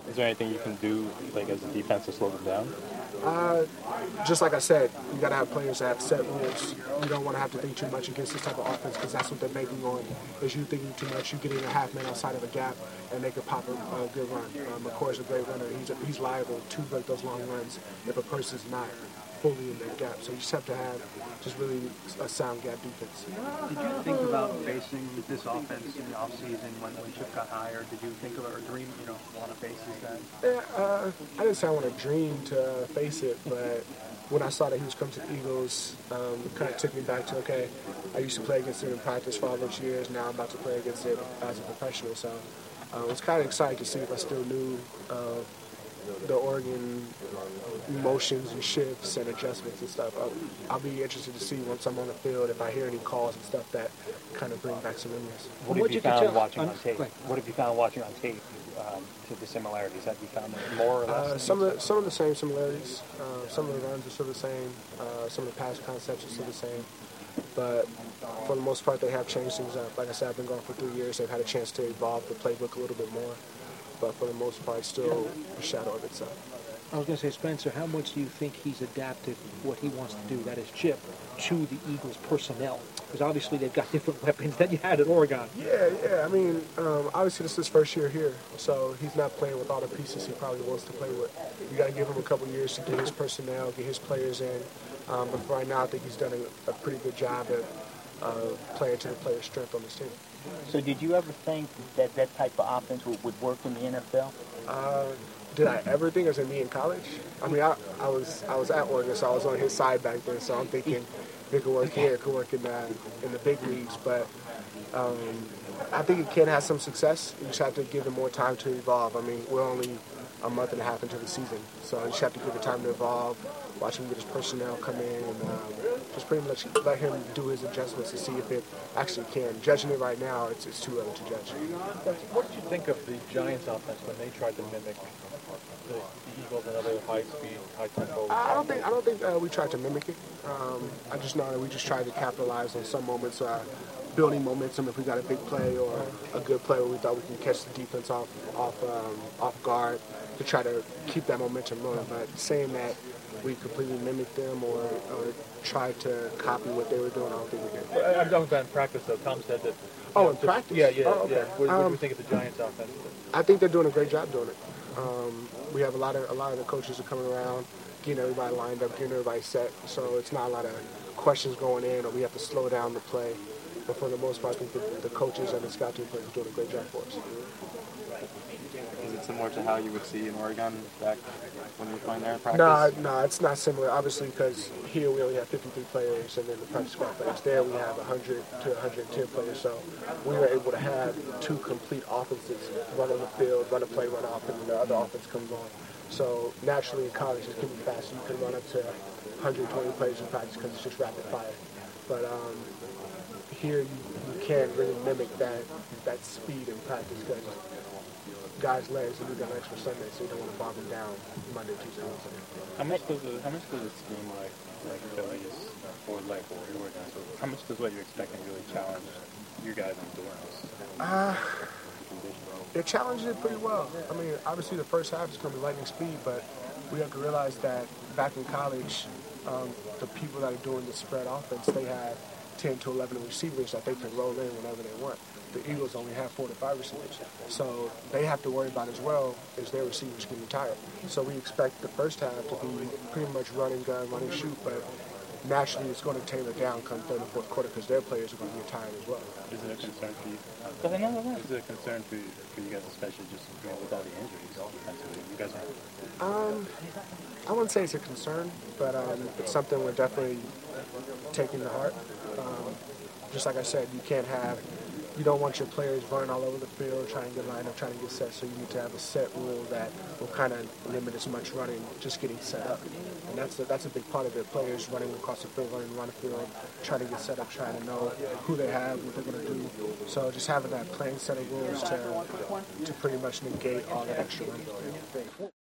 Is there anything you can do, like as a defense, to slow them down? Just like I said, you got to have players that have set rules. You don't want to have to think too much against this type of offense because that's what they're banking on. Is you thinking too much, you getting a half man outside of a gap, and they could pop a good run. McCoy's a great runner. He's liable to break those long runs if a person's not fully in that gap. So you just have to have just really a sound gap defense. Did you think about facing this offense in the offseason when Chip got hired? Did you think of or dream, want to face this guy? Yeah, I didn't say I want to dream to face it, but when I saw that he was coming to the Eagles, it kind of took me back to, okay, I used to play against him in practice for all those years. Now I'm about to play against it as a professional. So I was kind of excited to see if I still knew the Oregon motions and shifts and adjustments and stuff. I'll be interested to see once I'm on the field if I hear any calls and stuff that kind of bring back some memories. What have you found watching on tape? What have you found watching on tape to the similarities? Have you found more or less? Some of the same similarities. Some of the runs are still the same. Some of the pass concepts are still the same. But for the most part, they have changed things up. Like I said, I've been gone for 3 years. They've had a chance to evolve the playbook a little bit more. But for the most part, still a shadow of itself. I was going to say, Spencer, how much do you think he's adapted what he wants to do, that is Chip, to the Eagles personnel? Because obviously they've got different weapons than you had at Oregon. Yeah. I mean, obviously this is his first year here, so he's not playing with all the pieces he probably wants to play with. You got to give him a couple years to get his personnel, get his players in. But for right now, I think he's done a pretty good job at playing to the player's strength on this team. So did you ever think that that type of offense would work in the NFL? Did I ever think? Or was it me in college? I mean, I was at Oregon, so I was on his side back then. So I'm thinking it could work here, it could work in the big leagues. But I think it can have some success. You just have to give it more time to evolve. I mean, we're only a month and a half into the season, so you just have to give it time to evolve. Watch him get his personnel come in, and just pretty much let him do his adjustments to see if it actually can. Judging it right now, it's too early to judge. What did you think of the Giants' offense when they tried to mimic the Eagles and other high-speed, high-tempo? I don't think we tried to mimic it. I just know that we just tried to capitalize on some moments, building momentum. If we got a big play or a good play where we thought we can catch the defense off guard, to try to keep that momentum rolling. But saying that we completely mimicked them or tried to copy what they were doing, I don't think we did. I'm talking about in practice, though. Tom said that. In practice? Yeah. Oh, okay. What do you think of the Giants' offense? I think they're doing a great job doing it. We have a lot of the coaches are coming around, getting everybody lined up, getting everybody set. So it's not a lot of questions going in, or we have to slow down the play. But for the most part, I think the coaches and the scout team players are doing a great job for us. Is it similar to how you would see in Oregon back when you were playing there in practice? No, it's not similar. Obviously, because here we only have 53 players, and then the practice squad players. There we have 100 to 110 players. So we were able to have two complete offenses run on the field, run a play, run off, and the other offense comes on. So naturally in college, it's getting faster. You can run up to 120 plays in practice because it's just rapid fire. But here you can't really mimic that speed in practice because guys' legs and we got extra Sunday, so you don't want to bog them down Monday, Tuesday, Wednesday. How much does a scheme like Phillies or like Oregon? So how much does what you're expecting really challenge you guys on endurance? It challenges it pretty well. I mean, obviously the first half is going to be lightning speed, but we have to realize that back in college, the people that are doing the spread offense, they have 10 to 11 receivers that they can roll in whenever they want. The Eagles only have 4 to 5 receivers. So they have to worry about as well as their receivers getting tired. So we expect the first half to be pretty much run and gun, run and shoot, but naturally it's going to tailor down come third and fourth quarter because their players are going to get tired as well. Is it a concern for you? Is it a concern for you guys, especially just with all the injuries? You guys are... I wouldn't say it's a concern, but it's something we're definitely taking to heart. Just like I said, you don't want your players running all over the field, trying to get lined up, trying to get set, so you need to have a set rule that will kind of limit as much running, just getting set up. And that's a big part of it, players running across the field, running around the field, trying to get set up, trying to know who they have, what they're going to do. So just having that plain set of rules to pretty much negate all that extra running.